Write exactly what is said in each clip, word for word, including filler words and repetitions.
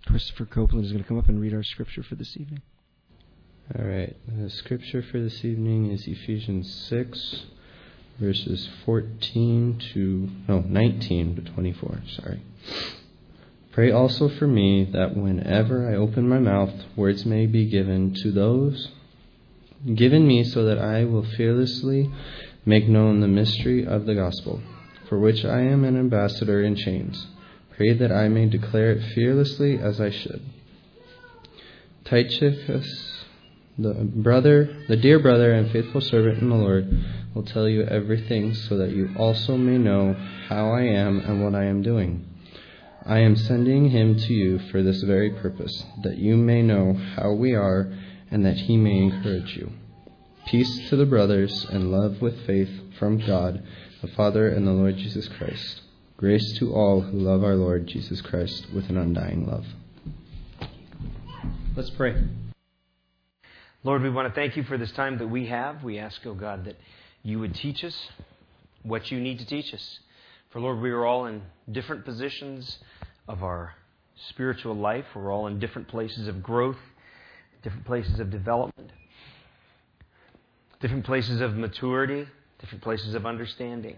Christopher Copeland is going to come up and read our scripture for this evening. All right. The scripture for this evening is Ephesians six, verses fourteen to, no, nineteen to twenty-four. Sorry. Pray also for me that whenever I open my mouth, words may be given to those given me so that I will fearlessly make known the mystery of the gospel, for which I am an ambassador in chains. Pray that I may declare it fearlessly as I should. Tychicus, the brother, the dear brother and faithful servant in the Lord, will tell you everything so that you also may know how I am and what I am doing. I am sending him to you for this very purpose, that you may know how we are and that he may encourage you. Peace to the brothers and love with faith from God, the Father and the Lord Jesus Christ. Grace to all who love our Lord Jesus Christ with an undying love. Let's pray. Lord, we want to thank you for this time that we have. We ask, oh God, that you would teach us what you need to teach us. For Lord, we are all in different positions of our spiritual life. We're all in different places of growth, different places of development, different places of maturity, different places of understanding.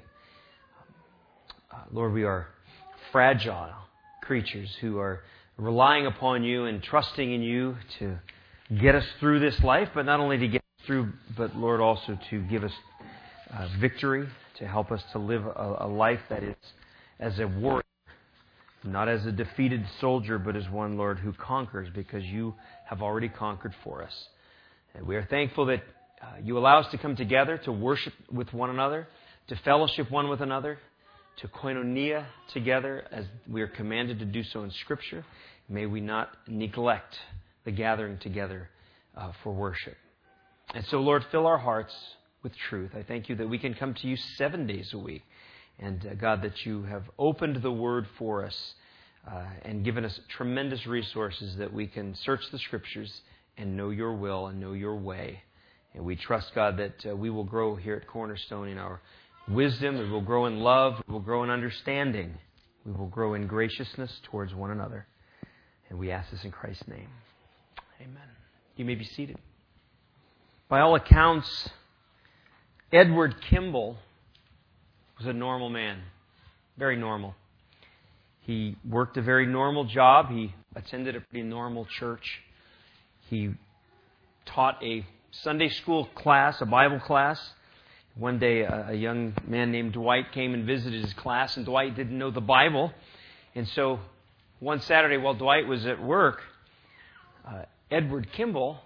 Uh, Lord, we are fragile creatures who are relying upon you and trusting in you to get us through this life, but not only to get us through, but Lord, also to give us uh, victory, to help us to live a, a life that is as a warrior, not as a defeated soldier, but as one, Lord, who conquers because you have already conquered for us. And we are thankful that uh, you allow us to come together, to worship with one another, to fellowship one with another, to koinonia together as we are commanded to do so in Scripture. May we not neglect the gathering together uh, for worship. And so, Lord, fill our hearts with truth. I thank you that we can come to you seven days a week. And, uh, God, that you have opened the Word for us uh, and given us tremendous resources that we can search the Scriptures and know your will and know your way. And we trust, God, that uh, we will grow here at Cornerstone in our wisdom. We will grow in love. We will grow in understanding. We will grow in graciousness towards one another. And we ask this in Christ's name. Amen. You may be seated. By all accounts, Edward Kimball was a normal man. Very normal. He worked a very normal job. He attended a pretty normal church. He taught a Sunday school class, a Bible class. One day, a, a young man named Dwight came and visited his class, and Dwight didn't know the Bible. And so, one Saturday, while Dwight was at work, uh, Edward Kimball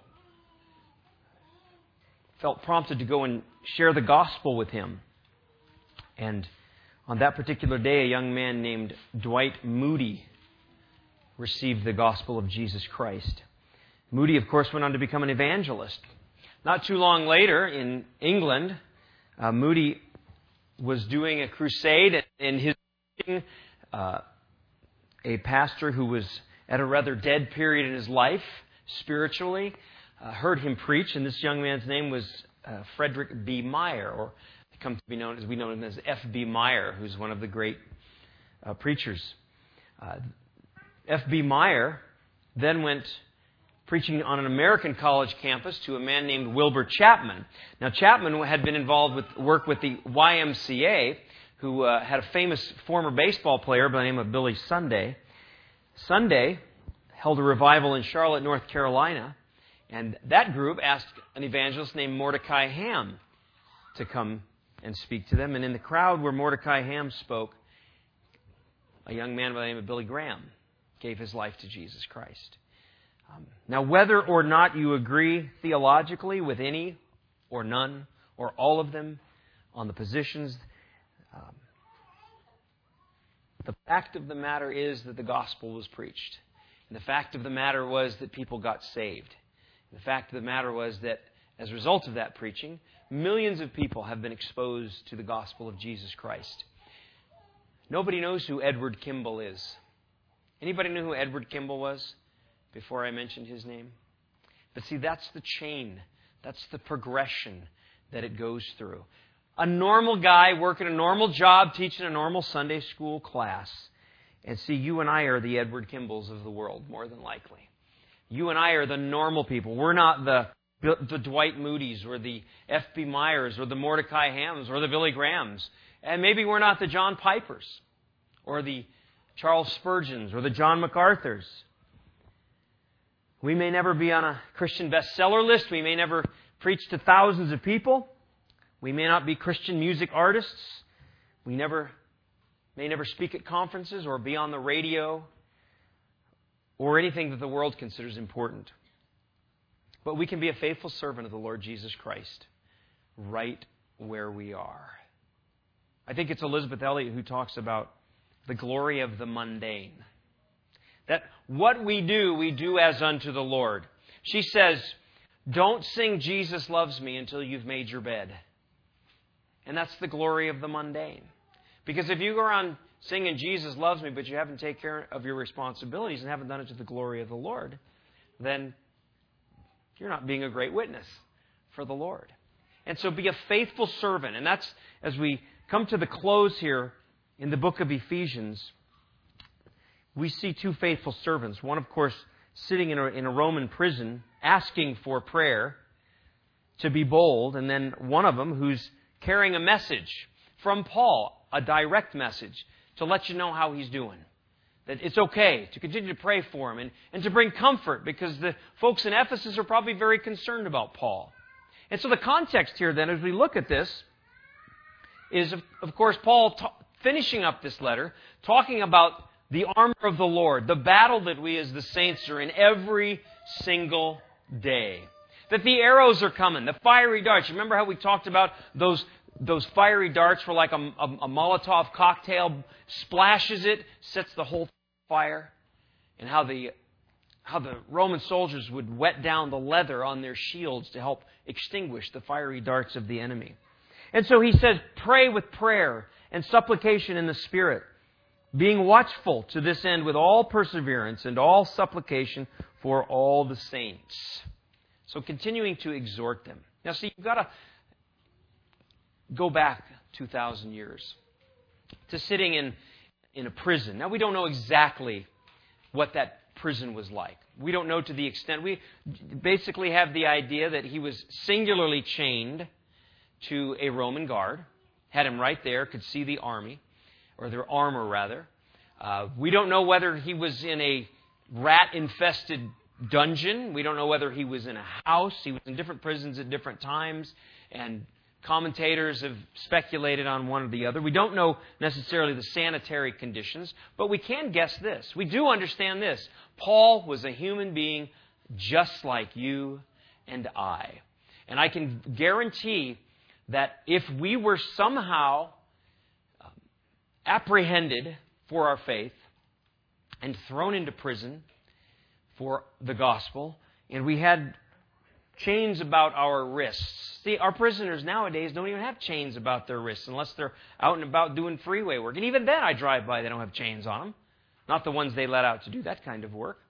felt prompted to go and share the gospel with him. And on that particular day, a young man named Dwight Moody received the gospel of Jesus Christ. Moody, of course, went on to become an evangelist. Not too long later, in England, uh, Moody was doing a crusade, and his uh, a pastor who was at a rather dead period in his life, spiritually, uh, heard him preach, and this young man's name was uh, Frederick B. Meyer, or come to be known as we know him as F B Meyer, who's one of the great uh, preachers. Uh, F B Meyer then went preaching on an American college campus to a man named Wilbur Chapman. Now, Chapman had been involved with work with the Y M C A, who uh, had a famous former baseball player by the name of Billy Sunday. Sunday held a revival in Charlotte, North Carolina, and that group asked an evangelist named Mordecai Ham to come and speak to them. And in the crowd where Mordecai Ham spoke, a young man by the name of Billy Graham gave his life to Jesus Christ. Um, now, whether or not you agree theologically with any or none or all of them on the positions, um, the fact of the matter is that the gospel was preached. And the fact of the matter was that people got saved. And the fact of the matter was that as a result of that preaching, millions of people have been exposed to the gospel of Jesus Christ. Nobody knows who Edward Kimball is. Anybody know who Edward Kimball was before I mentioned his name? But see, that's the chain. That's the progression that it goes through. A normal guy working a normal job, teaching a normal Sunday school class. And see, you and I are the Edward Kimballs of the world, more than likely. You and I are the normal people. We're not the, the Dwight Moody's or the F B Myers or the Mordecai Hams or the Billy Grahams. And maybe we're not the John Pipers or the Charles Spurgeons or the John MacArthurs. We may never be on a Christian bestseller list. We may never preach to thousands of people. We may not be Christian music artists. We never may never speak at conferences or be on the radio or anything that the world considers important. But we can be a faithful servant of the Lord Jesus Christ right where we are. I think it's Elizabeth Elliot who talks about the glory of the mundane. That what we do, we do as unto the Lord. She says, don't sing Jesus Loves Me until you've made your bed. And that's the glory of the mundane. Because if you go around singing Jesus Loves Me, but you haven't taken care of your responsibilities and haven't done it to the glory of the Lord, then you're not being a great witness for the Lord. And so be a faithful servant. And that's, as we come to the close here in the book of Ephesians, we see two faithful servants. One, of course, sitting in a, in a Roman prison, asking for prayer to be bold. And then one of them who's carrying a message from Paul, a direct message, to let you know how he's doing. That it's okay to continue to pray for him and, and to bring comfort, because the folks in Ephesus are probably very concerned about Paul. And so the context here then, as we look at this, is, of, of course, Paul ta- finishing up this letter, talking about the armor of the Lord, the battle that we as the saints are in every single day. That the arrows are coming, the fiery darts. Remember how we talked about those those fiery darts were like a, a, a Molotov cocktail, splashes it, sets the whole fire, and how the how the Roman soldiers would wet down the leather on their shields to help extinguish the fiery darts of the enemy. And so he says, pray with prayer and supplication in the Spirit, being watchful to this end with all perseverance and all supplication for all the saints. So continuing to exhort them. Now see, you've got to go back two thousand years to sitting in, in a prison. Now we don't know exactly what that prison was like. We don't know to the extent. We basically have the idea that he was singularly chained to a Roman guard, had him right there, could see the army, or their armor rather. Uh, we don't know whether he was in a rat-infested dungeon. We don't know whether he was in a house. He was in different prisons at different times, and commentators have speculated on one or the other. We don't know necessarily the sanitary conditions, but we can guess this. We do understand this. Paul was a human being just like you and I. And I can guarantee that if we were somehow apprehended for our faith and thrown into prison for the gospel, and we had chains about our wrists. See, our prisoners nowadays don't even have chains about their wrists unless they're out and about doing freeway work. And even then I drive by, they don't have chains on them. Not the ones they let out to do that kind of work.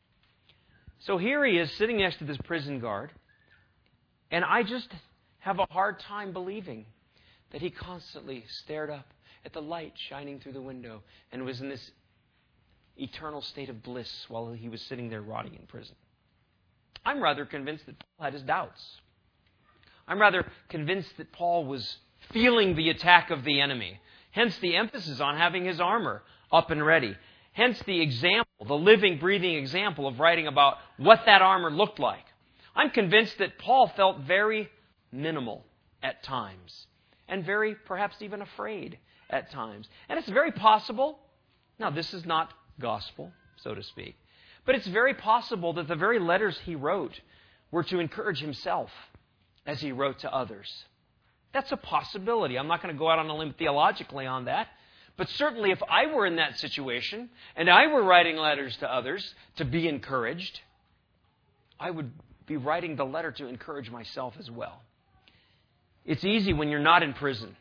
So here he is sitting next to this prison guard, and I just have a hard time believing that he constantly stared up at the light shining through the window and was in this eternal state of bliss while he was sitting there rotting in prison. I'm rather convinced that Paul had his doubts. I'm rather convinced that Paul was feeling the attack of the enemy. Hence the emphasis on having his armor up and ready. Hence the example, the living, breathing example of writing about what that armor looked like. I'm convinced that Paul felt very minimal at times, and very, perhaps even afraid at times. And it's very possible, now this is not gospel, so to speak, but it's very possible that the very letters he wrote were to encourage himself as he wrote to others. That's a possibility. I'm not going to go out on a limb theologically on that. But certainly if I were in that situation and I were writing letters to others to be encouraged, I would be writing the letter to encourage myself as well. It's easy when you're not in prison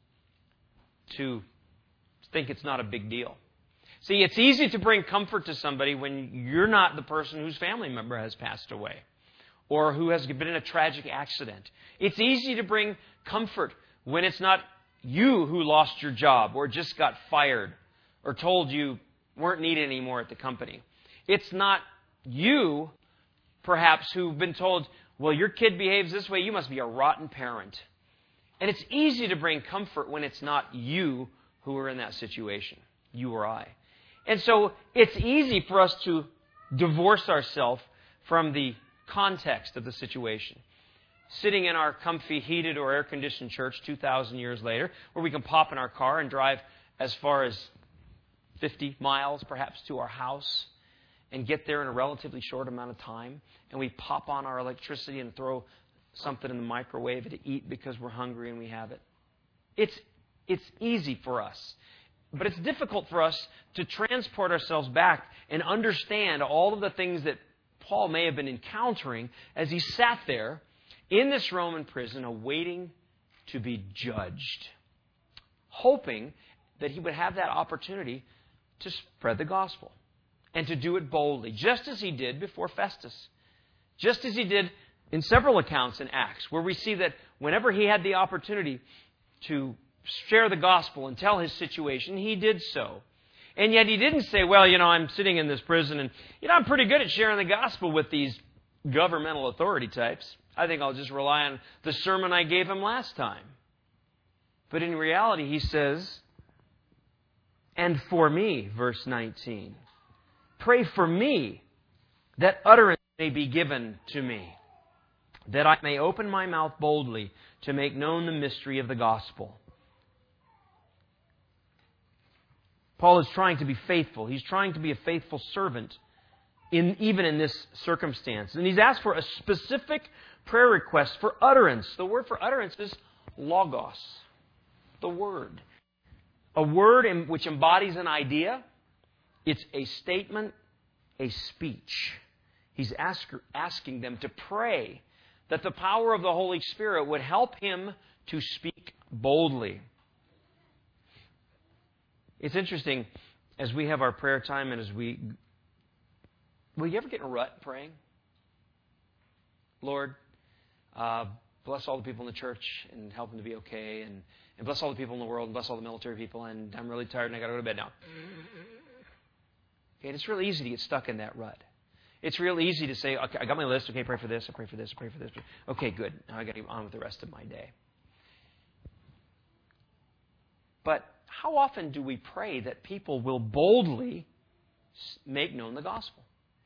to think it's not a big deal. See, it's easy to bring comfort to somebody when you're not the person whose family member has passed away or who has been in a tragic accident. It's easy to bring comfort when it's not you who lost your job or just got fired or told you weren't needed anymore at the company. It's not you, perhaps, who've been told, well, your kid behaves this way, you must be a rotten parent. And it's easy to bring comfort when it's not you who are in that situation, you or I. And so it's easy for us to divorce ourselves from the context of the situation. Sitting in our comfy, heated, or air-conditioned church two thousand years later, where we can pop in our car and drive as far as fifty miles, perhaps, to our house, and get there in a relatively short amount of time, and we pop on our electricity and throw something in the microwave to eat because we're hungry and we have it. It's, it's easy for us. But it's difficult for us to transport ourselves back and understand all of the things that Paul may have been encountering as he sat there in this Roman prison awaiting to be judged, hoping that he would have that opportunity to spread the gospel and to do it boldly, just as he did before Festus, just as he did in several accounts in Acts, where we see that whenever he had the opportunity to share the gospel and tell his situation, he did so. And yet he didn't say, well, you know, I'm sitting in this prison and, you know, I'm pretty good at sharing the gospel with these governmental authority types. I think I'll just rely on the sermon I gave him last time. But in reality, he says, and for me, verse nineteen, pray for me that utterance may be given to me, that I may open my mouth boldly to make known the mystery of the gospel. Paul is trying to be faithful. He's trying to be a faithful servant, in, even in this circumstance. And he's asked for a specific prayer request for utterance. The word for utterance is logos, the word. A word in, which embodies an idea. It's a statement, a speech. He's ask, asking them to pray that the power of the Holy Spirit would help him to speak boldly. It's interesting, as we have our prayer time and as we... Will you ever get in a rut praying? Lord, uh, bless all the people in the church and help them to be okay, and, and bless all the people in the world and bless all the military people, and I'm really tired and I got to go to bed now. Okay, and it's really easy to get stuck in that rut. It's real easy to say, okay, I got my list, okay, pray for this, I pray for this, I pray for this. Okay, good, now I got to get on with the rest of my day. But how often do we pray that people will boldly make known the gospel?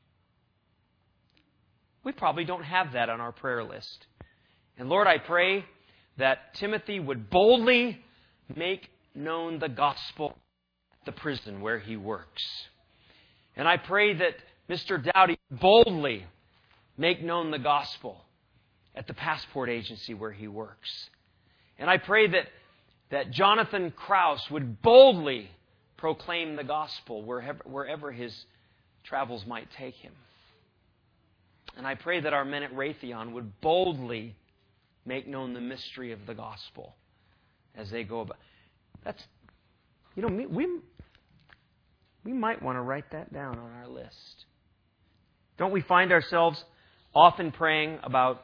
We probably don't have that on our prayer list. And Lord, I pray that Timothy would boldly make known the gospel at the prison where he works. And I pray that Mister Dowdy boldly make known the gospel at the passport agency where he works. And I pray that that Jonathan Kraus would boldly proclaim the gospel wherever, wherever his travels might take him. And I pray that our men at Raytheon would boldly make known the mystery of the gospel as they go about. That's, you know, we, we might want to write that down on our list. Don't we find ourselves often praying about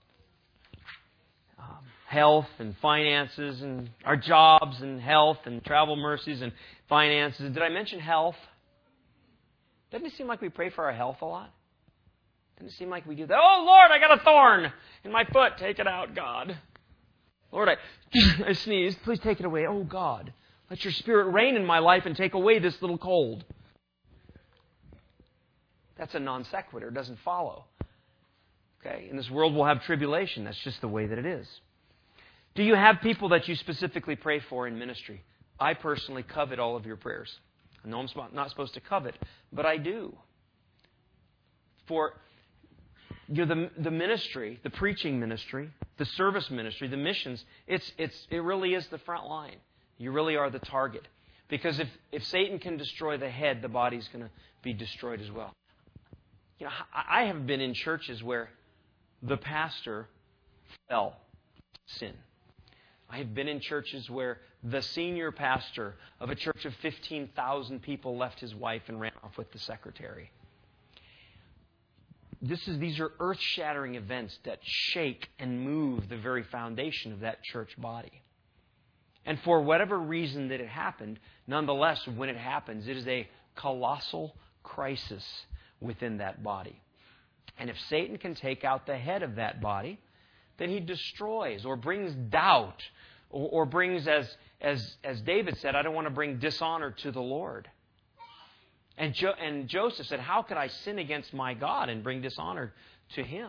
um, health and finances and our jobs and health and travel mercies and finances? Did I mention health? Doesn't it seem like we pray for our health a lot? Doesn't it seem like we do that? Oh, Lord, I got a thorn in my foot. Take it out, God. Lord, I, I sneezed. Please take it away. Oh, God, let your Spirit reign in my life and take away this little cold. That's a non sequitur. It doesn't follow. Okay? In this world, we'll have tribulation. That's just the way that it is. Do you have people that you specifically pray for in ministry? I personally covet all of your prayers. I know I'm not supposed to covet, but I do. For you know, the, the ministry, the preaching ministry, the service ministry, the missions, it's, it's, it really is the front line. You really are the target. Because if, if Satan can destroy the head, the body's going to be destroyed as well. You know, I have been in churches where the pastor fell sin. I have been in churches where the senior pastor of a church of fifteen thousand people left his wife and ran off with the secretary. This is, these are earth-shattering events that shake and move the very foundation of that church body. And for whatever reason that it happened, nonetheless, when it happens, it is a colossal crisis within that body. And if Satan can take out the head of that body, then he destroys or brings doubt or, or brings, as, as, as David said, I don't want to bring dishonor to the Lord. And, jo- and Joseph said, how could I sin against my God and bring dishonor to Him?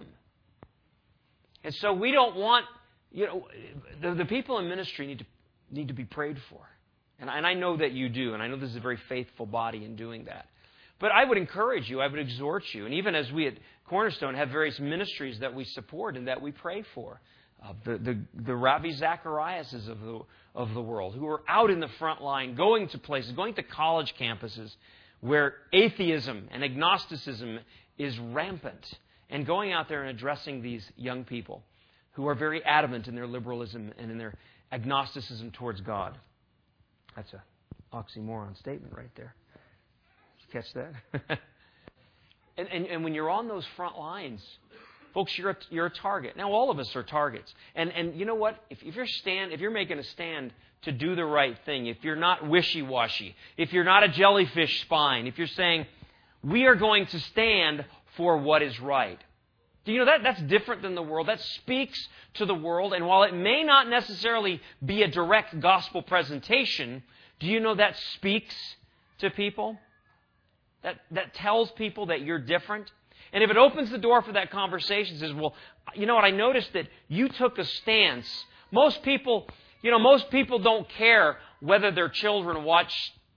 And so we don't want, you know, the, the people in ministry need to need to be prayed for. And, and I know that you do, and I know this is a very faithful body in doing that. But I would encourage you, I would exhort you, and even as we at Cornerstone have various ministries that we support and that we pray for, uh, the, the, the Ravi Zachariases of the, of the world, who are out in the front line, going to places, going to college campuses where atheism and agnosticism is rampant, and going out there and addressing these young people who are very adamant in their liberalism and in their agnosticism towards God. That's an oxymoron statement right there. Did you catch that? and, and, and when you're on those front lines, folks, you're a, you're a target. Now, all of us are targets. And, and you know what? If, if, you're stand, if you're making a stand to do the right thing, if you're not wishy-washy, if you're not a jellyfish spine, if you're saying, we are going to stand for what is right. Do you know that that's different than the world? That speaks to the world. And while it may not necessarily be a direct gospel presentation, do you know that speaks to people? That, that tells people that you're different? And if it opens the door for that conversation, says, well, you know what, I noticed that you took a stance. Most people, you know, most people don't care whether their children watch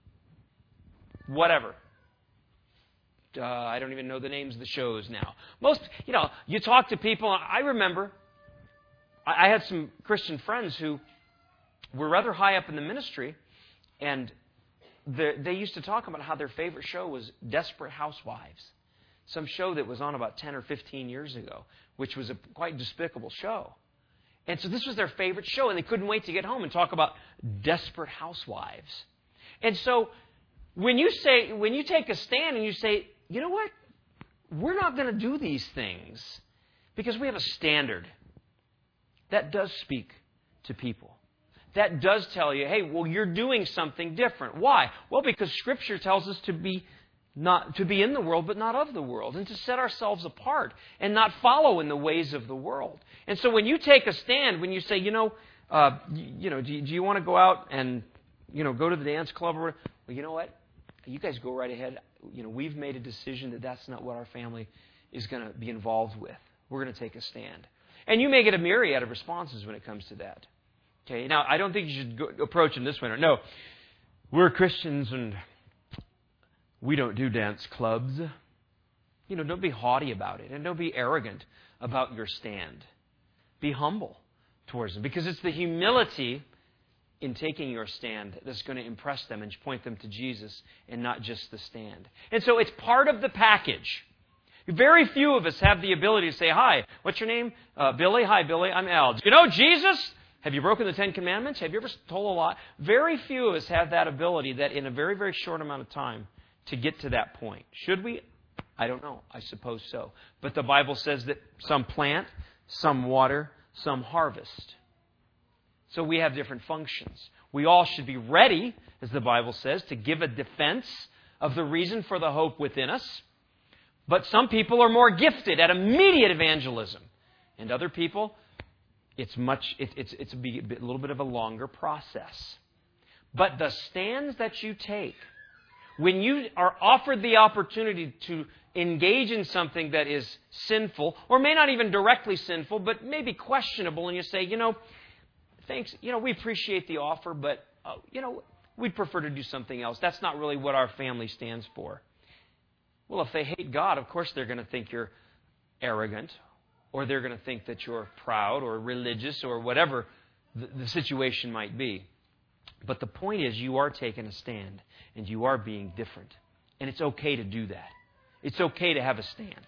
whatever. Uh, I don't even know the names of the shows now. Most, you know, you talk to people. I remember I had some Christian friends who were rather high up in the ministry, and the, they used to talk about how their favorite show was Desperate Housewives, some show that was on about ten or fifteen years ago, which was a quite despicable show. And so this was their favorite show, and they couldn't wait to get home and talk about Desperate Housewives. And so when you say, when you take a stand and you say, you know what? We're not going to do these things because we have a standard. That does speak to people. That does tell you, hey, well, you're doing something different. Why? Well, because Scripture tells us to be not to be in the world, but not of the world, and to set ourselves apart and not follow in the ways of the world. And so when you take a stand, when you say, you know, uh, you, you know, do you, do you want to go out and, you know, go to the dance club? Or, well, you know what? You guys go right ahead. You know, we've made a decision that that's not what our family is going to be involved with. We're going to take a stand. And you may get a myriad of responses when it comes to that. Okay, now, I don't think you should go, approach them this way. No, we're Christians and we don't do dance clubs. You know, don't be haughty about it, and don't be arrogant about your stand. Be humble towards them, because it's the humility in taking your stand that's going to impress them and point them to Jesus, and not just the stand. And so it's part of the package. Very few of us have the ability to say, hi, what's your name? Uh, Billy. Hi, Billy. I'm Al. Do you know Jesus? Have you broken the Ten Commandments? Have you ever told a lie? Very few of us have that ability that in a very, very short amount of time to get to that point. Should we? I don't know. I suppose so. But the Bible says that some plant, some water, some harvest. So we have different functions. We all should be ready, as the Bible says, to give a defense of the reason for the hope within us. But some people are more gifted at immediate evangelism. And other people, it's much. It, it's it's a, bit, a little bit of a longer process. But the stands that you take, when you are offered the opportunity to engage in something that is sinful, or may not even directly sinful, but maybe questionable, and you say, you know, thanks, you know, we appreciate the offer, but, uh, you know, we'd prefer to do something else. That's not really what our family stands for. Well, if they hate God, of course they're going to think you're arrogant, or they're going to think that you're proud or religious or whatever the, the situation might be. But the point is, you are taking a stand, and you are being different. And it's okay to do that. It's okay to have a stand.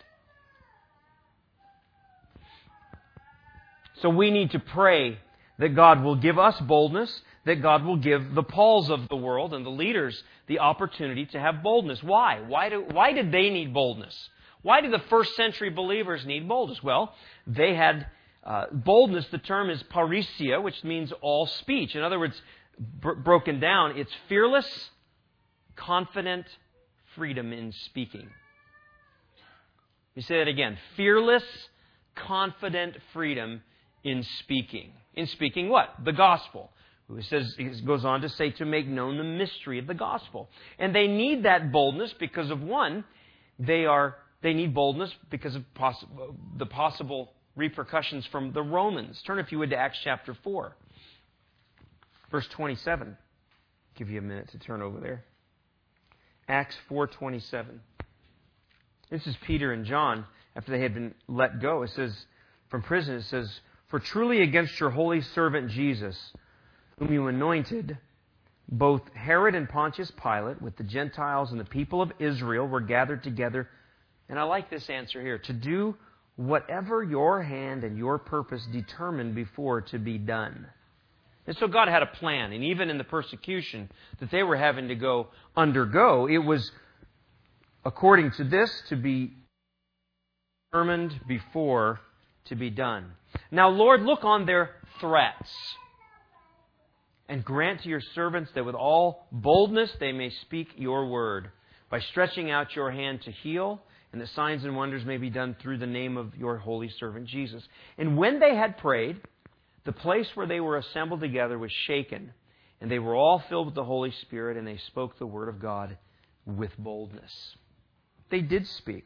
So we need to pray that God will give us boldness, that God will give the Pauls of the world and the leaders the opportunity to have boldness. Why? Why, do, why did they need boldness? Why did the first century believers need boldness? Well, they had uh, boldness. The term is parrhesia, which means all speech. In other words, br- broken down, it's fearless, confident, freedom in speaking. Let me say that again. Fearless, confident freedom in speaking. In speaking what? The gospel. It says, it goes on to say to make known the mystery of the gospel. And they need that boldness because of one, they are they need boldness because of poss- the possible repercussions from the Romans. Turn, if you would, to Acts chapter four. Verse twenty-seven. I'll give you a minute to turn over there. Acts four twenty-seven. This is Peter and John after they had been let go. It says, from prison, it says, "For truly against your holy servant Jesus, whom you anointed, both Herod and Pontius Pilate, with the Gentiles and the people of Israel, were gathered together." And I like this answer here. "To do whatever your hand and your purpose determined before to be done." And so God had a plan. And even in the persecution that they were having to go undergo, it was according to this to be determined before to be done. Now, Lord, look on their threats and grant to your servants that with all boldness they may speak your word, by stretching out your hand to heal, and that signs and wonders may be done through the name of your holy servant Jesus. And when they had prayed, the place where they were assembled together was shaken, and they were all filled with the Holy Spirit, and they spoke the word of God with boldness. They did speak.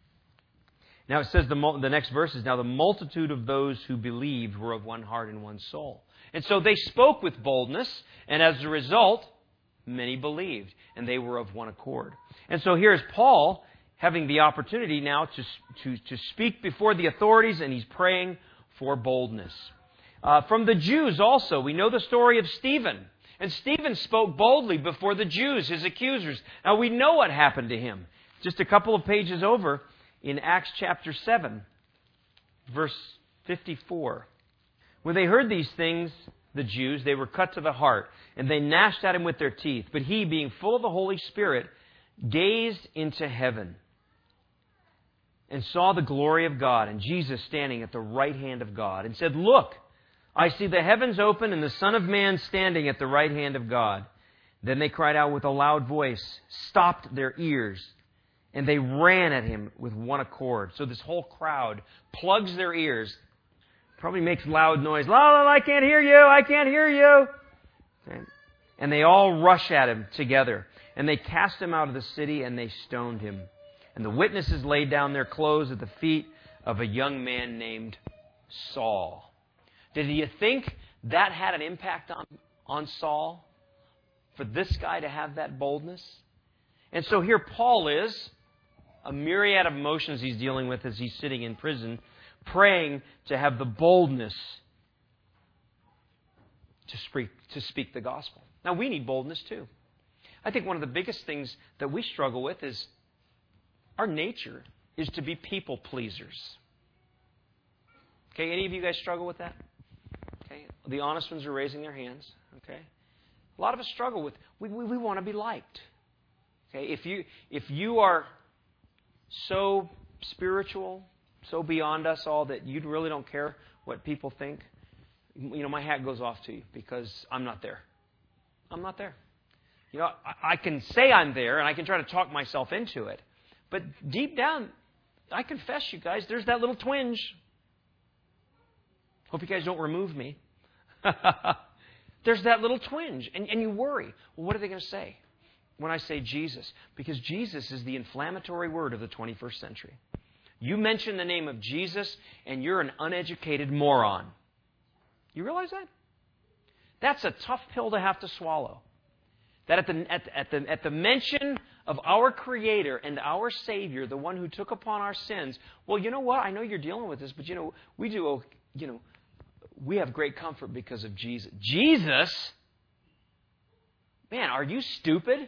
Now it says, the, the next verse is, "Now the multitude of those who believed were of one heart and one soul." And so they spoke with boldness, and as a result, many believed, and they were of one accord. And so here's Paul having the opportunity now to, to, to speak before the authorities, and he's praying for boldness. Uh, from the Jews also, we know the story of Stephen. And Stephen spoke boldly before the Jews, his accusers. Now we know what happened to him. Just a couple of pages over in Acts chapter seven, verse fifty-four. "When they heard these things, the Jews, they were cut to the heart, and they gnashed at him with their teeth. But he, being full of the Holy Spirit, gazed into heaven and saw the glory of God, and Jesus standing at the right hand of God, and said, 'Look, I see the heavens open and the Son of Man standing at the right hand of God.' Then they cried out with a loud voice, stopped their ears, and they ran at him with one accord." So this whole crowd plugs their ears, probably makes loud noise. "La, la, la, I can't hear you, I can't hear you." Okay. And they all rush at him together. And they cast him out of the city, and they stoned him. And the witnesses laid down their clothes at the feet of a young man named Saul. Did you think that had an impact on, on Saul? For this guy to have that boldness? And so here Paul is, a myriad of emotions he's dealing with as he's sitting in prison, praying to have the boldness to speak, to speak the gospel. Now we need boldness too. I think one of the biggest things that we struggle with is our nature is to be people pleasers. Okay, any of you guys struggle with that? Okay, the honest ones are raising their hands. Okay, a lot of us struggle with we we, we want to be liked. Okay, if you if you are so spiritual, so beyond us all that you really don't care what people think, you know, my hat goes off to you because I'm not there. I'm not there. You know, I, I can say I'm there and I can try to talk myself into it, but deep down, I confess, you guys, there's that little twinge. Hope you guys don't remove me. There's that little twinge, and, and you worry. Well, what are they going to say when I say Jesus? Because Jesus is the inflammatory word of the twenty-first century. You mention the name of Jesus, and you're an uneducated moron. You realize that? That's a tough pill to have to swallow. That at the, at, at, the, at the mention of our Creator and our Savior, the one who took upon our sins, well, you know what? I know you're dealing with this, but you know, we do, you know, we have great comfort because of Jesus. Jesus? Man, are you stupid?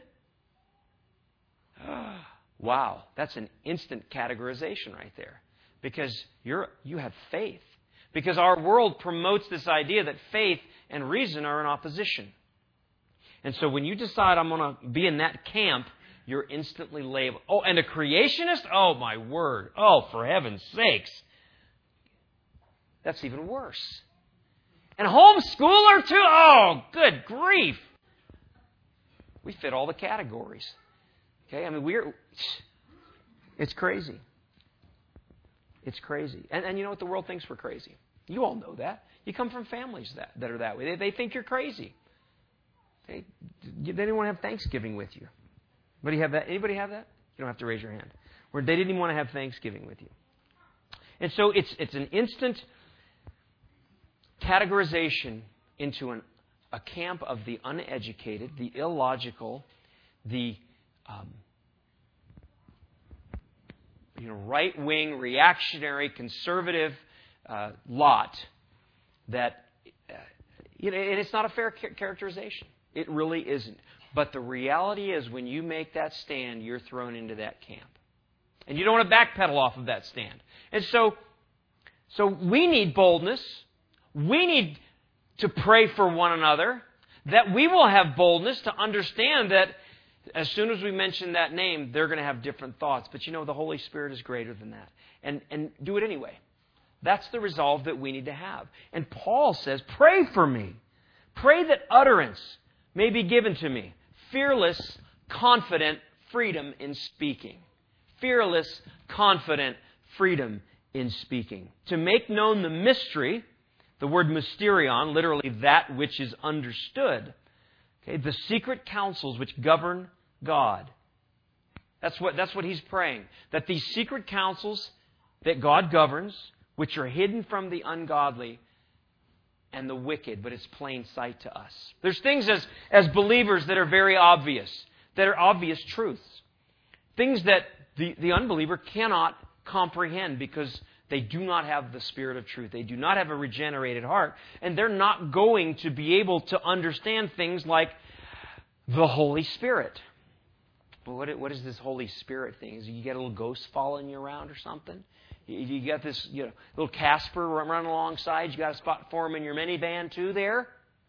Wow, that's an instant categorization right there. Because you're you have faith. Because our world promotes this idea that faith and reason are in opposition. And so when you decide I'm going to be in that camp, you're instantly labeled. Oh, and a creationist? Oh, my word. Oh, for heaven's sakes. That's even worse. And homeschooler too? Oh, good grief. We fit all the categories. Okay, I mean, we're, it's crazy. It's crazy. And, and you know what? The world thinks we're crazy. You all know that. You come from families that, that are that way. They, they think you're crazy. They, they didn't want to have Thanksgiving with you. Anybody have that? Anybody have that? You don't have to raise your hand. Where they didn't even want to have Thanksgiving with you. And so it's it's an instant categorization into an, a camp of the uneducated, the illogical, the um, you know right-wing, reactionary, conservative uh, lot that uh, you know, and it's not a fair characterization. It really isn't. But the reality is, when you make that stand, you're thrown into that camp. And you don't want to backpedal off of that stand. And so, so we need boldness. We need to pray for one another, that we will have boldness to understand that as soon as we mention that name, they're going to have different thoughts. But you know, the Holy Spirit is greater than that. And, and do it anyway. That's the resolve that we need to have. And Paul says, pray for me. Pray that utterance may be given to me. Fearless, confident freedom in speaking. Fearless, confident freedom in speaking. To make known the mystery, the word mysterion, literally that which is understood. Okay, the secret counsels which govern God. That's what, that's what he's praying. That these secret counsels that God governs, which are hidden from the ungodly and the wicked, but it's plain sight to us. There's things as, as believers that are very obvious, that are obvious truths. Things that the, the unbeliever cannot comprehend because they do not have the Spirit of truth. They do not have a regenerated heart, and they're not going to be able to understand things like the Holy Spirit. But what, what is this Holy Spirit thing? Is you get a little ghost following you around or something? You got this, you know, little Casper running alongside. You got a spot for him in your minivan too there.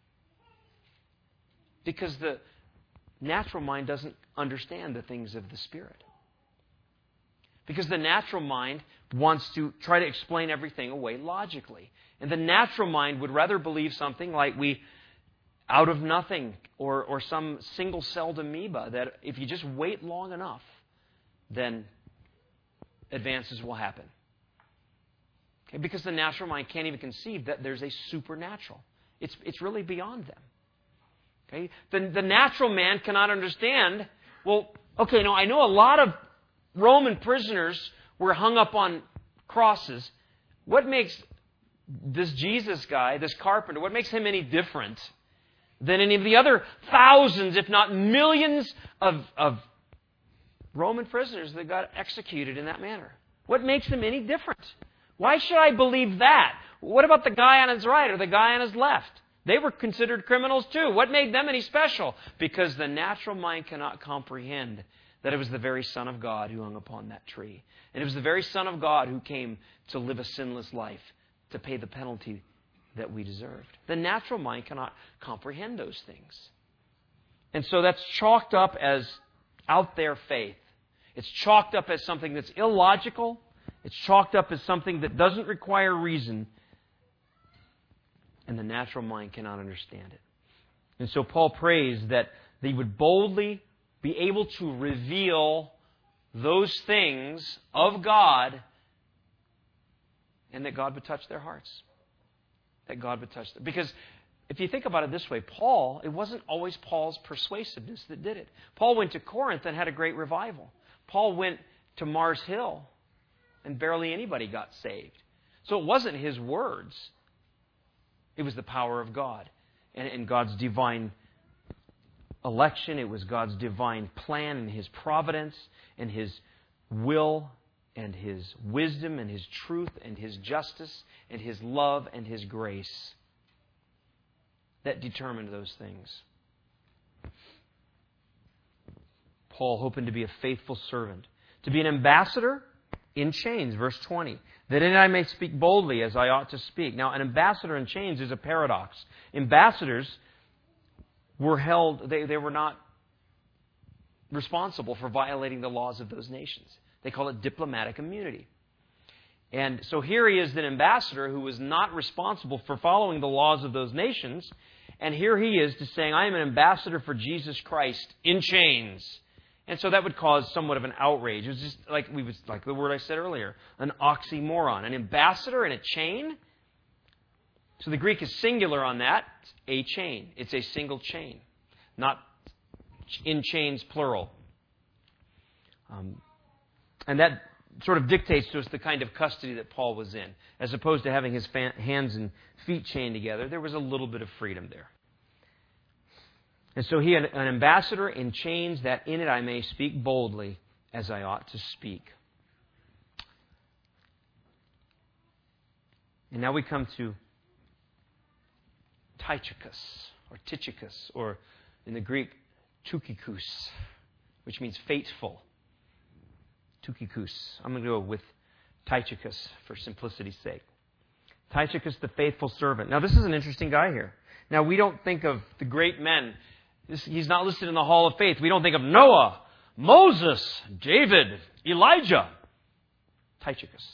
Because the natural mind doesn't understand the things of the Spirit. Because the natural mind wants to try to explain everything away logically. And the natural mind would rather believe something like we, out of nothing, or, or some single-celled amoeba, that if you just wait long enough, then advances will happen. Okay? Because the natural mind can't even conceive that there's a supernatural. It's, it's really beyond them. Okay? The, the natural man cannot understand, well, okay, now I know a lot of Roman prisoners were hung up on crosses. What makes this Jesus guy, this carpenter, what makes him any different than any of the other thousands, if not millions, of, of Roman prisoners that got executed in that manner? What makes him any different? Why should I believe that? What about the guy on his right or the guy on his left? They were considered criminals too. What made them any special? Because the natural mind cannot comprehend that it was the very Son of God who hung upon that tree. And it was the very Son of God who came to live a sinless life, to pay the penalty that we deserved. The natural mind cannot comprehend those things. And so that's chalked up as out there faith. It's chalked up as something that's illogical. It's chalked up as something that doesn't require reason. And the natural mind cannot understand it. And so Paul prays that they would boldly be able to reveal those things of God, and that God would touch their hearts. That God would touch them. Because if you think about it this way, Paul, it wasn't always Paul's persuasiveness that did it. Paul went to Corinth and had a great revival. Paul went to Mars Hill and barely anybody got saved. So it wasn't his words. It was the power of God and, and God's divine election. It was God's divine plan and His providence and His will and His wisdom and His truth and His justice and His love and His grace that determined those things. Paul, hoping to be a faithful servant, to be an ambassador in chains, verse twenty, that in I may speak boldly as I ought to speak. Now, an ambassador in chains is a paradox. Ambassadors were held, they, they were not responsible for violating the laws of those nations. They call it diplomatic immunity. And so here he is, an ambassador who was not responsible for following the laws of those nations. And here he is to saying, I am an ambassador for Jesus Christ in chains. And so that would cause somewhat of an outrage. It was just like we was like the word I said earlier, an oxymoron, an ambassador in a chain. So the Greek is singular on that. It's a chain. It's a single chain, not in chains plural. Um, and that sort of dictates to us the kind of custody that Paul was in. As opposed to having his fa- hands and feet chained together, there was a little bit of freedom there. And so he had an ambassador in chains, that in it I may speak boldly as I ought to speak. And now we come to Tychicus, or Tychicus, or in the Greek, Tychicus, which means faithful. Tychicus. I'm going to go with Tychicus for simplicity's sake. Tychicus, the faithful servant. Now, this is an interesting guy here. Now, we don't think of the great men. This, he's not listed in the Hall of Faith. We don't think of Noah, Moses, David, Elijah. Tychicus.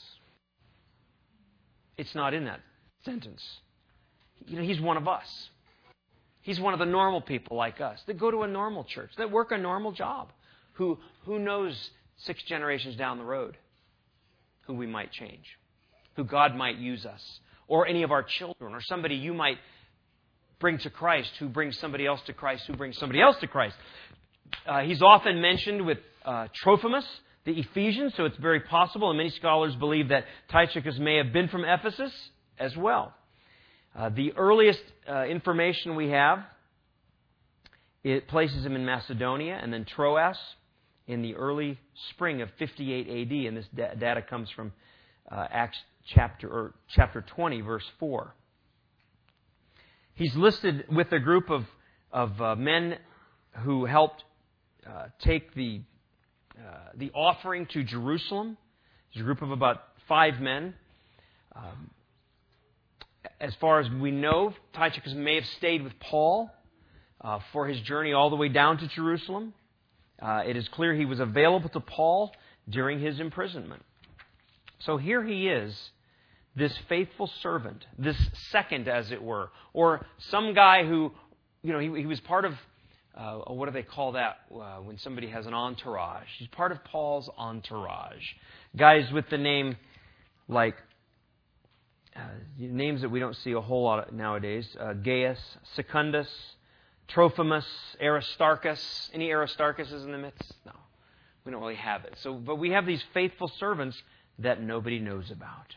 It's not in that sentence. You know, he's one of us. He's one of the normal people like us that go to a normal church, that work a normal job, who, who knows six generations down the road who we might change, who God might use us, or any of our children, or somebody you might bring to Christ, who brings somebody else to Christ, who brings somebody else to Christ. Uh, he's often mentioned with uh, Trophimus, the Ephesians, so it's very possible, and many scholars believe that Tychicus may have been from Ephesus as well. Uh, the earliest uh, information we have, it places him in Macedonia and then Troas in the early spring of fifty-eight A D, and this da- data comes from uh, Acts chapter or chapter twenty, verse four. He's listed with a group of of uh, men who helped uh, take the uh, the offering to Jerusalem. There's a group of about five men. Um, as far as we know, Tychicus may have stayed with Paul uh, for his journey all the way down to Jerusalem. Uh, it is clear he was available to Paul during his imprisonment. So here he is, this faithful servant, this second, as it were, or some guy who, you know, he, he was part of, uh, what do they call that uh, when somebody has an entourage? He's part of Paul's entourage. Guys with the name like, uh, names that we don't see a whole lot nowadays, uh, Gaius, Secundus, Trophimus, Aristarchus. Any Aristarchuses in the midst? No, we don't really have it. So, but we have these faithful servants that nobody knows about.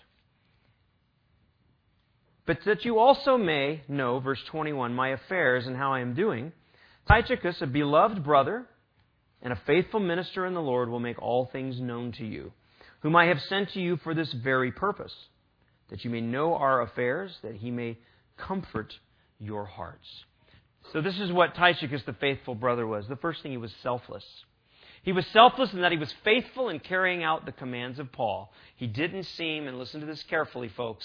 But that you also may know, verse twenty-one, my affairs and how I am doing. Tychicus, a beloved brother and a faithful minister in the Lord, will make all things known to you, whom I have sent to you for this very purpose, that you may know our affairs, that he may comfort your hearts. So this is what Tychicus, the faithful brother, was. The first thing, he was selfless. He was selfless in that he was faithful in carrying out the commands of Paul. He didn't seem, and listen to this carefully, folks,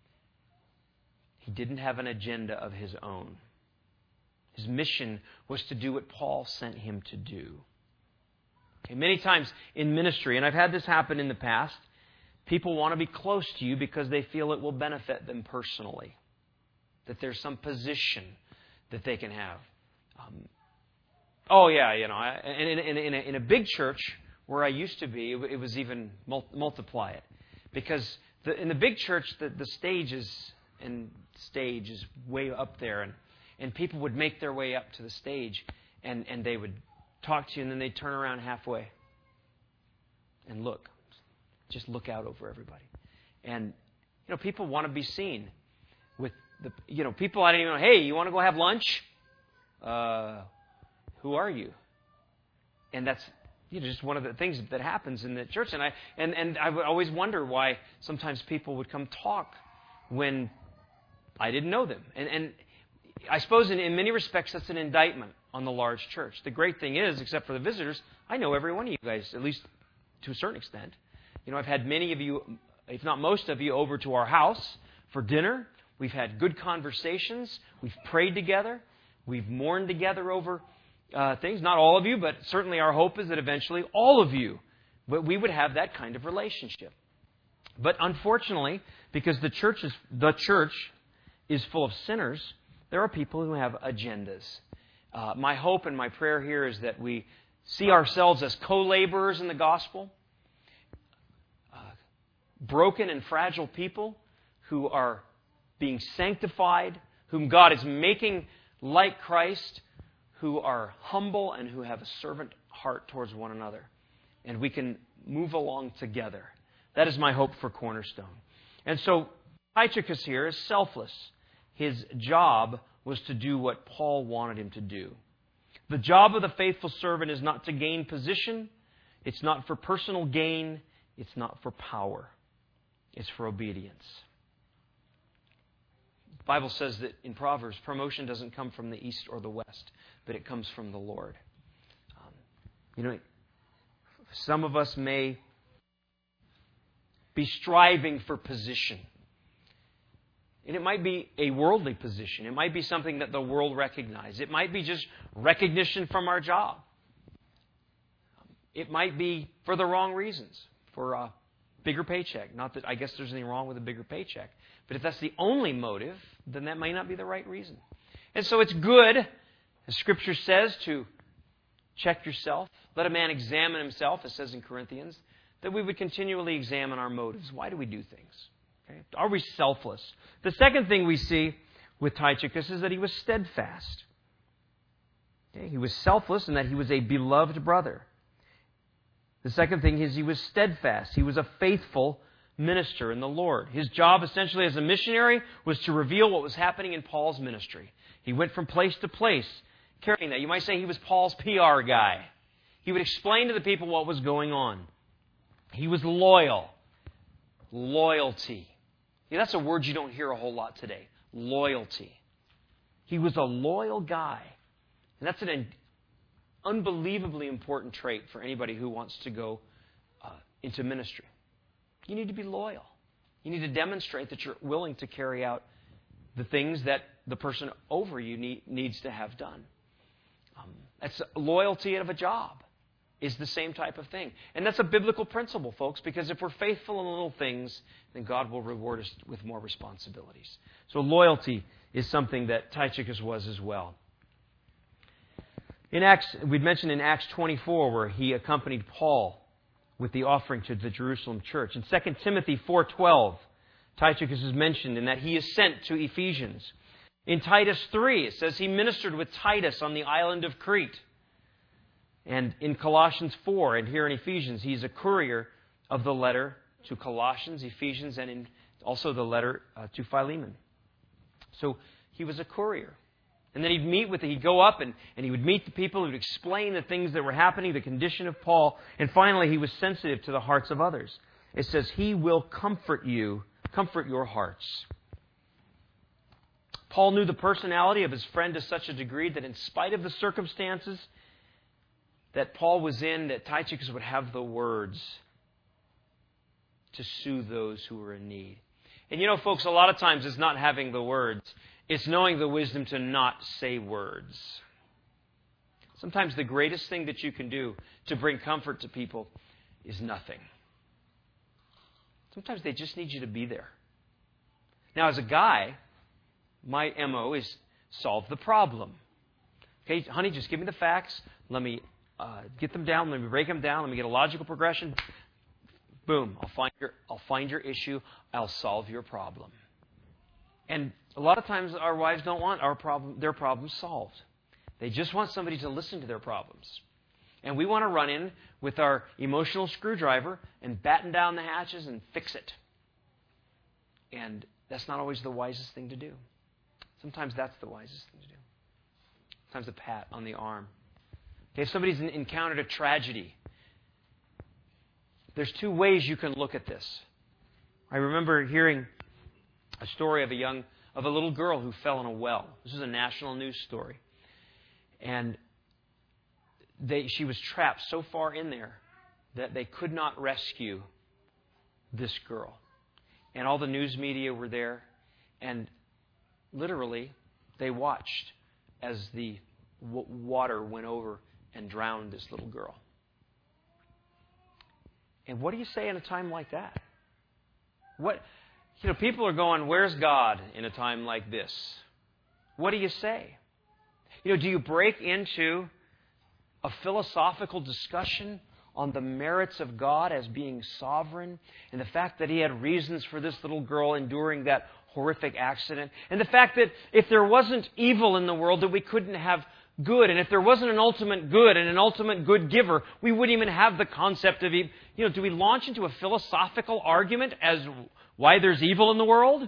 he didn't have an agenda of his own. His mission was to do what Paul sent him to do. Okay, many times in ministry, and I've had this happen in the past, people want to be close to you because they feel it will benefit them personally, that there's some position that they can have. Um, oh, yeah, you know, I, in, in, in, a, in a big church where I used to be, it, it was even mul- multiply it. Because the, in the big church, the, the stage is, and stage is way up there, and, and people would make their way up to the stage, and, and they would talk to you, and then they'd turn around halfway and look. Just look out over everybody. And, you know, people want to be seen with the, you know, people I don't even know, hey, you want to go have lunch? Uh, who are you? And that's, you know, just one of the things that happens in the church. And I and, and I would always wonder why sometimes people would come talk when I didn't know them. And, and I suppose in, in many respects that's an indictment on the large church. The great thing is, except for the visitors, I know every one of you guys, at least to a certain extent. You know, I've had many of you, if not most of you, over to our house for dinner. We've had good conversations. We've prayed together. We've mourned together over uh, things. Not all of you, but certainly our hope is that eventually all of you, but we would have that kind of relationship. But unfortunately, because the church is the church is full of sinners, there are people who have agendas. Uh, my hope and my prayer here is that we see ourselves as co-laborers in the gospel, uh, broken and fragile people who are being sanctified, whom God is making like Christ, who are humble and who have a servant heart towards one another. And we can move along together. That is my hope for Cornerstone. And so Tychicus here is selfless. His job was to do what Paul wanted him to do. The job of the faithful servant is not to gain position. It's not for personal gain. It's not for power. It's for obedience. The Bible says that in Proverbs, promotion doesn't come from the east or the west, but it comes from the Lord. Um, you know, some of us may be striving for position. And it might be a worldly position. It might be something that the world recognizes. It might be just recognition from our job. It might be for the wrong reasons, for a bigger paycheck. Not that I guess there's anything wrong with a bigger paycheck. But if that's the only motive, then that may not be the right reason. And so it's good, as Scripture says, to check yourself. Let a man examine himself, it says in Corinthians, that we would continually examine our motives. Why do we do things? Okay? Are we selfless? The second thing we see with Tychicus is that he was steadfast. Okay? He was selfless in that he was a beloved brother. The second thing is he was steadfast. He was a faithful minister in the Lord. His job essentially as a missionary was to reveal what was happening in Paul's ministry. He went from place to place carrying that. You might say he was Paul's P R guy. He would explain to the people what was going on. He was loyal. Loyalty. Yeah, that's a word you don't hear a whole lot today. Loyalty. He was a loyal guy. And that's an unbelievably important trait for anybody who wants to go uh, into ministry. You need to be loyal. You need to demonstrate that you're willing to carry out the things that the person over you need, needs to have done. Um, that's loyalty of a job. Is the same type of thing. And that's a biblical principle, folks, because if we're faithful in little things, then God will reward us with more responsibilities. So loyalty is something that Tychicus was as well. In Acts, we'd mentioned in Acts twenty-four where he accompanied Paul with the offering to the Jerusalem church. In Second Timothy four twelve, Tychicus is mentioned in that he is sent to Ephesians. In Titus three, it says he ministered with Titus on the island of Crete. And in Colossians four, and here in Ephesians, he's a courier of the letter to Colossians, Ephesians, and in also the letter uh, to Philemon. So he was a courier. And then he'd meet with, he'd go up and, and he would meet the people, he would explain the things that were happening, the condition of Paul, and finally he was sensitive to the hearts of others. It says, he will comfort you, comfort your hearts. Paul knew the personality of his friend to such a degree that in spite of the circumstances that Paul was in, that Tychicus would have the words to soothe those who were in need. And you know, folks, a lot of times it's not having the words. It's knowing the wisdom to not say words. Sometimes the greatest thing that you can do to bring comfort to people is nothing. Sometimes they just need you to be there. Now, as a guy, my M O is solve the problem. Okay, honey, just give me the facts. Let me Uh, get them down. Let me break them down. Let me get a logical progression. Boom! I'll find your I'll find your issue. I'll solve your problem. And a lot of times our wives don't want our problem their problems solved. They just want somebody to listen to their problems. And we want to run in with our emotional screwdriver and batten down the hatches and fix it. And that's not always the wisest thing to do. Sometimes that's the wisest thing to do. Sometimes a pat on the arm. Okay, if somebody's encountered a tragedy, there's two ways you can look at this. I remember hearing a story of a young, of a little girl who fell in a well. This was a national news story. And they, she was trapped so far in there that they could not rescue this girl. And all the news media were there. And literally, they watched as the w- water went over and drowned this little girl. And what do you say in a time like that? What, you know, people are going, where's God in a time like this? What do you say? You know, do you break into a philosophical discussion on the merits of God as being sovereign, and the fact that He had reasons for this little girl enduring that horrific accident, and the fact that if there wasn't evil in the world, that we couldn't have good, and if there wasn't an ultimate good and an ultimate good giver, we wouldn't even have the concept of evil. You know, do we launch into a philosophical argument as why there's evil in the world?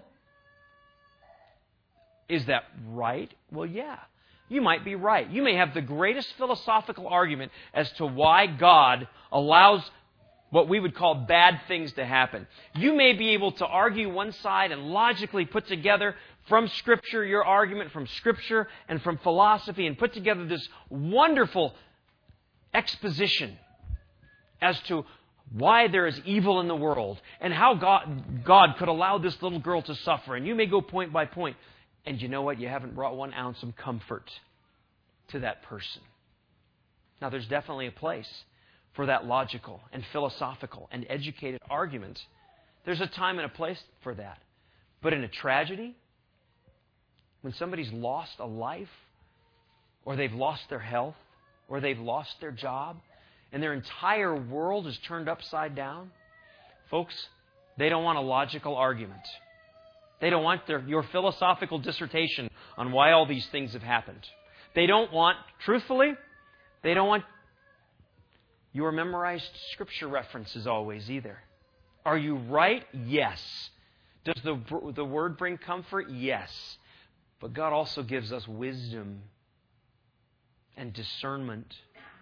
Is that right? Well, yeah. You might be right. You may have the greatest philosophical argument as to why God allows what we would call bad things to happen. You may be able to argue one side and logically put together from Scripture your argument from Scripture and from philosophy and put together this wonderful exposition as to why there is evil in the world and how God, God could allow this little girl to suffer. And you may go point by point. And you know what? You haven't brought one ounce of comfort to that person. Now, there's definitely a place for that logical and philosophical and educated argument. There's a time and a place for that. But in a tragedy, when somebody's lost a life, or they've lost their health, or they've lost their job, and their entire world is turned upside down, folks, they don't want a logical argument. They don't want their, your philosophical dissertation on why all these things have happened. They don't want, truthfully, they don't want your memorized Scripture references always either. Are you right? Yes. Does the, the Word bring comfort? Yes. But God also gives us wisdom and discernment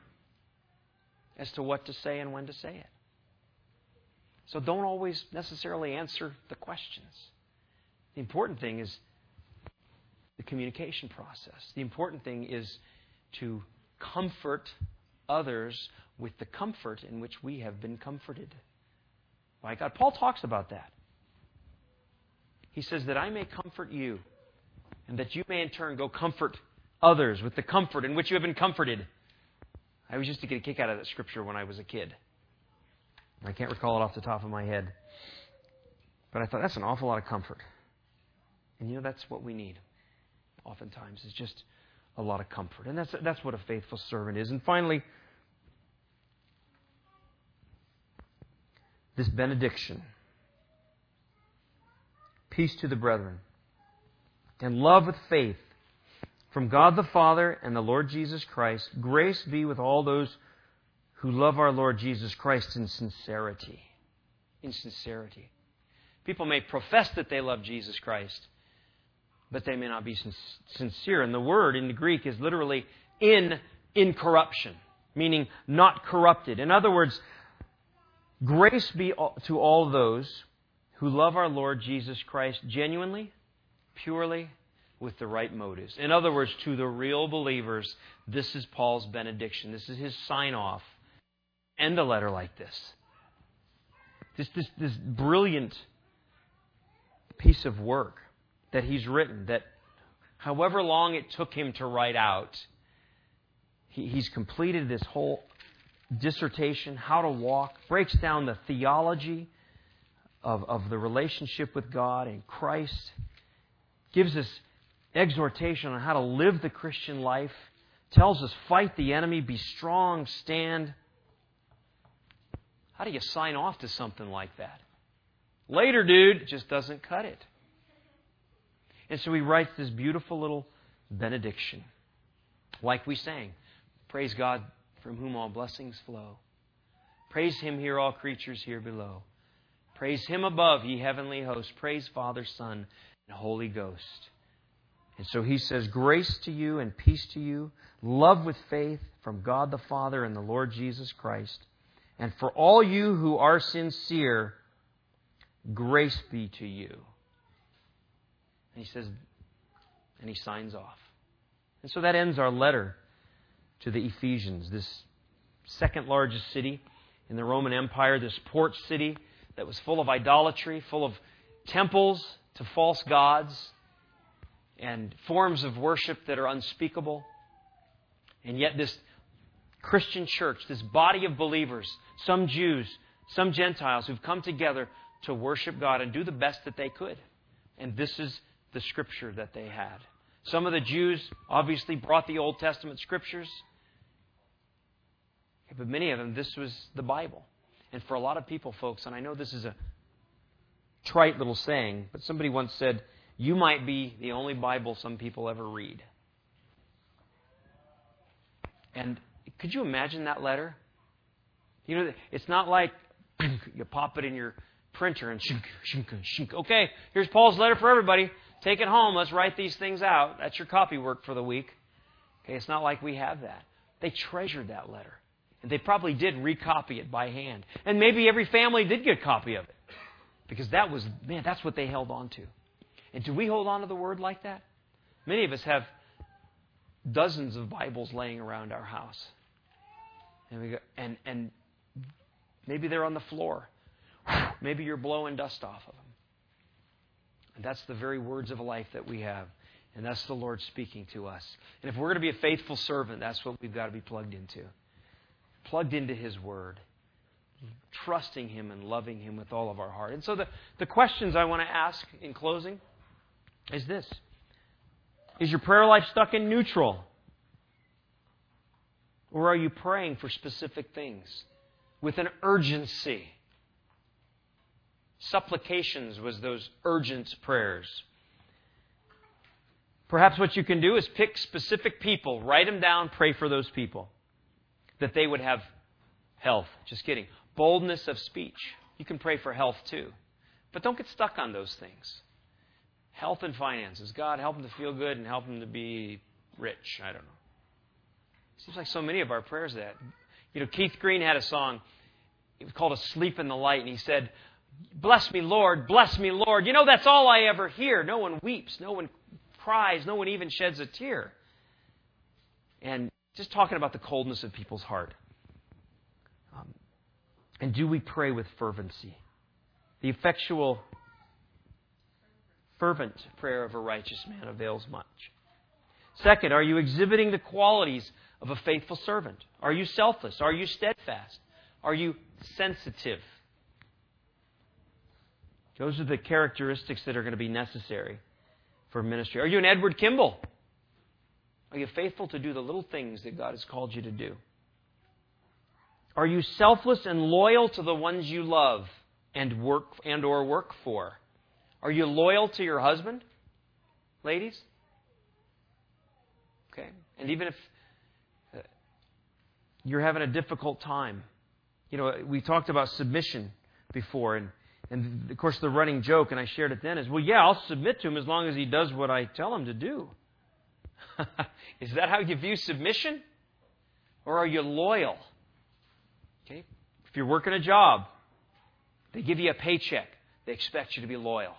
as to what to say and when to say it. So don't always necessarily answer the questions. The important thing is the communication process. The important thing is to comfort others with the comfort in which we have been comforted by God. Paul talks about that. He says that I may comfort you and that you may in turn go comfort others with the comfort in which you have been comforted. I was used to get a kick out of that scripture when I was a kid. I can't recall it off the top of my head. But I thought that's an awful lot of comfort. And you know, that's what we need oftentimes, is just a lot of comfort. And that's, that's what a faithful servant is. And finally, this benediction. Peace to the brethren, and love with faith from God the Father and the Lord Jesus Christ. Grace be with all those who love our Lord Jesus Christ in sincerity. In sincerity. People may profess that they love Jesus Christ, but they may not be sincere. And the word in the Greek is literally in incorruption, meaning not corrupted. In other words, grace be to all those who love our Lord Jesus Christ genuinely, purely, with the right motives. In other words, to the real believers, this is Paul's benediction. This is his sign-off. End a letter like this. This, this, this brilliant piece of work that he's written, that however long it took him to write out, he, he's completed this whole dissertation, how to walk, breaks down the theology of, of the relationship with God and Christ, gives us exhortation on how to live the Christian life, tells us fight the enemy, be strong, stand. How do you sign off to something like that? Later, dude, it just doesn't cut it. And so he writes this beautiful little benediction. Like we sang, praise God from whom all blessings flow. Praise Him here, all creatures here below. Praise Him above, ye heavenly hosts. Praise Father, Son, and Holy Ghost. And so he says, grace to you and peace to you, love with faith from God the Father and the Lord Jesus Christ. And for all you who are sincere, grace be to you. And he says, and he signs off. And so that ends our letter to the Ephesians, this second largest city in the Roman Empire, this port city that was full of idolatry, full of temples to false gods and forms of worship that are unspeakable. And yet this Christian church, this body of believers, some Jews, some Gentiles who've come together to worship God and do the best that they could. And this is the Scripture that they had. Some of the Jews obviously brought the Old Testament Scriptures. But many of them, this was the Bible. And for a lot of people, folks, and I know this is a trite little saying, but somebody once said, you might be the only Bible some people ever read. And could you imagine that letter? You know, it's not like you pop it in your printer and shink, shink, shink. Okay, here's Paul's letter for everybody. Take it home. Let's write these things out. That's your copy work for the week. Okay, it's not like we have that. They treasured that letter. And they probably did recopy it by hand. And maybe every family did get a copy of it. Because that was, man, that's what they held on to. And do we hold on to the Word like that? Many of us have dozens of Bibles laying around our house. And we go, and, and maybe they're on the floor. Maybe you're blowing dust off of them. And that's the very words of life that we have. And that's the Lord speaking to us. And if we're going to be a faithful servant, that's what we've got to be plugged into. Plugged into His Word. Trusting Him and loving Him with all of our heart. And so the, the questions I want to ask in closing is this. Is your prayer life stuck in neutral? Or are you praying for specific things with an urgency? Supplications was those urgent prayers. Perhaps what you can do is pick specific people, write them down, pray for those people. That they would have health. Just kidding. Boldness of speech. You can pray for health too. But don't get stuck on those things. Health and finances. God, help them to feel good and help them to be rich. I don't know. Seems like so many of our prayers that. You know, Keith Green had a song. It was called Asleep in the Light. And he said, bless me, Lord. Bless me, Lord. You know, that's all I ever hear. No one weeps. No one cries. No one even sheds a tear. And just talking about the coldness of people's heart. Um, and do we pray with fervency? The effectual, fervent prayer of a righteous man avails much. Second, are you exhibiting the qualities of a faithful servant? Are you selfless? Are you steadfast? Are you sensitive? Those are the characteristics that are going to be necessary for ministry. Are you an Edward Kimball? Are you faithful to do the little things that God has called you to do? Are you selfless and loyal to the ones you love and work and or work for? Are you loyal to your husband, ladies? Okay. And even if uh, you're having a difficult time, you know, we talked about submission before, and and of course the running joke, and I shared it then, is, well, yeah, I'll submit to him as long as he does what I tell him to do. Is that how you view submission? Or are you loyal? Okay. If you're working a job, they give you a paycheck. They expect you to be loyal.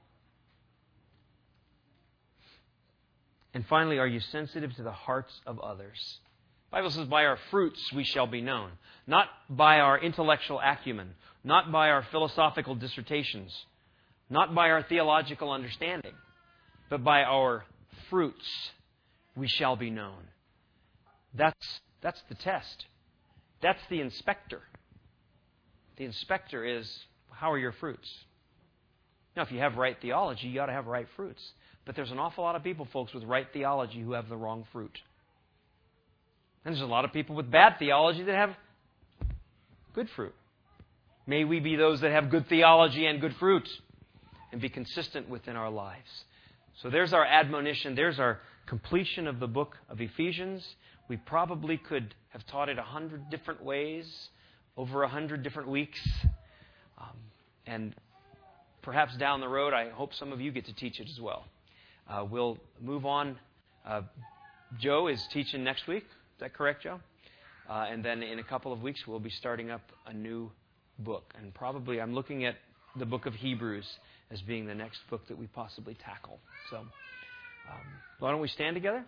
And finally, are you sensitive to the hearts of others? The Bible says, by our fruits we shall be known. Not by our intellectual acumen. Not by our philosophical dissertations. Not by our theological understanding. But by our fruits we shall be known. That's, that's the test. That's the inspector. The inspector is, how are your fruits? Now, if you have right theology, you ought to have right fruits. But there's an awful lot of people, folks, with right theology who have the wrong fruit. And there's a lot of people with bad theology that have good fruit. May we be those that have good theology and good fruit and be consistent within our lives. So there's our admonition. There's our completion of the book of Ephesians. We probably could have taught it a hundred different ways, over a hundred different weeks. Um, and perhaps down the road, I hope some of you get to teach it as well. Uh, we'll move on. Uh, Joe is teaching next week. Is that correct, Joe? Uh, and then in a couple of weeks, we'll be starting up a new book. And probably I'm looking at the book of Hebrews as being the next book that we possibly tackle. So um, why don't we stand together?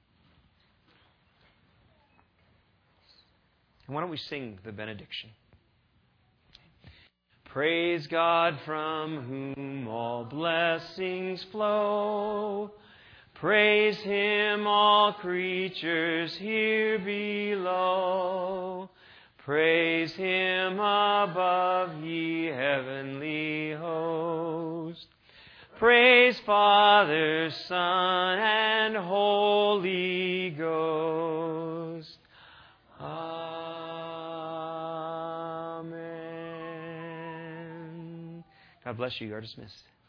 And why don't we sing the benediction? Praise God from whom all blessings flow. Praise Him, all creatures here below. Praise Him above, ye heavenly host. Praise Father, Son, and Holy Ghost. Amen. God bless you. You are dismissed.